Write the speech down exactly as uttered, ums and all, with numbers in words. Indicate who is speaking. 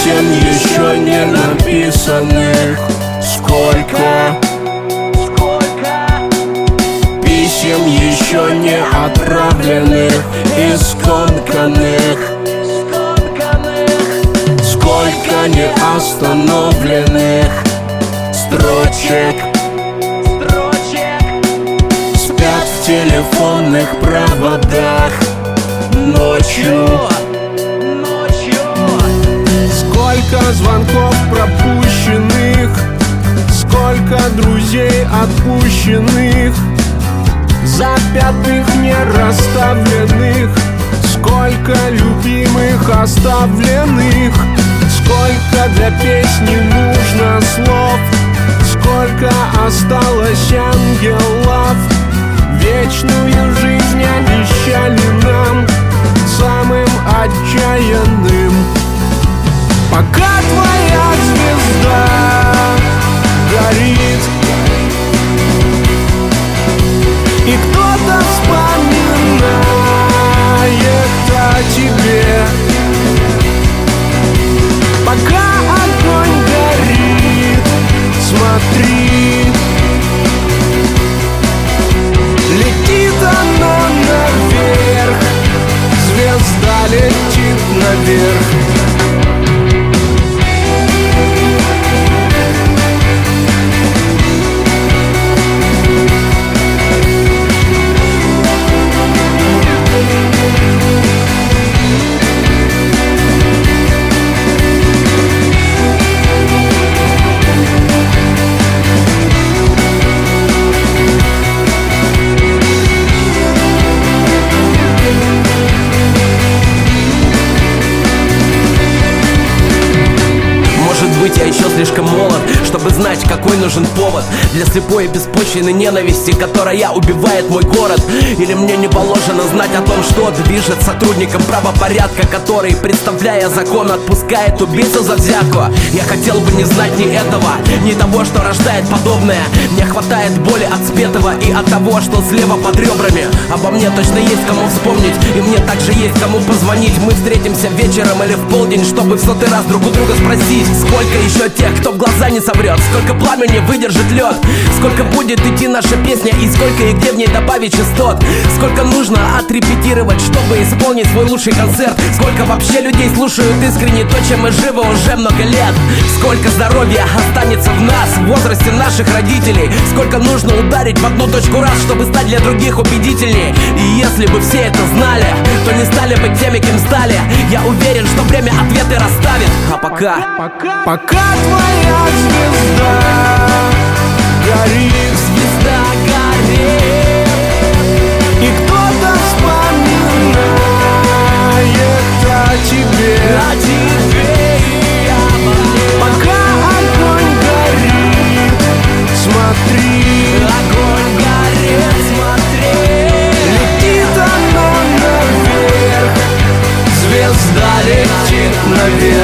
Speaker 1: Песен еще не написанных. Сколько писем еще не отправленных и скомканных. Сколько не остановленных строчек спят в телефонных проводах ночью. Сколько звонков пропущенных, сколько друзей отпущенных, запятых не расставленных, сколько любимых оставленных. Сколько для песни нужно слов, сколько осталось ангелов. Вечную жизнь обещали нам, самым отчаянным. Пока твоя звезда горит и кто-то вспоминает о тебе, пока огонь горит, смотри, летит оно наверх, звезда летит наверх.
Speaker 2: Я еще слишком молод, чтобы знать, какой нужен повод для слепой и беспочвенной ненависти, которая убивает мой город. Или мне не положено знать о том, что движет сотрудником правопорядка, который, представляя закон, отпускает убийцу за взятку. Я хотел бы не знать ни этого, ни того, что рождает подобное. Мне хватает боли от спетого и от того, что слева под ребрами. Обо мне точно есть кому вспомнить, и мне также есть кому позвонить. Мы встретимся вечером или в полдень, чтобы в сотый раз друг у друга спросить: сколько еще тех, кто в глаза не соврет, сколько пламени выдержит лед, сколько будет идти наша песня и сколько и где в ней добавить частот, сколько нужно отрепетировать, чтобы исполнить свой лучший концерт, сколько вообще людей слушают искренне то, чем мы живы уже много лет, сколько здоровья останется в нас в возрасте наших родителей, сколько нужно ударить в одну точку раз, чтобы стать для других убедительнее. И если бы все это знали, то не стали бы теми, кем стали. Я уверен, что время ответы расставит. А пока,
Speaker 1: пока, пока твоя звезда горит,
Speaker 2: звезда горит,
Speaker 1: и кто-то вспоминает о тебе,
Speaker 2: о тебе и обо мне.
Speaker 1: Пока огонь горит, смотри,
Speaker 2: огонь горит, смотри,
Speaker 1: летит оно наверх, звезда летит наверх.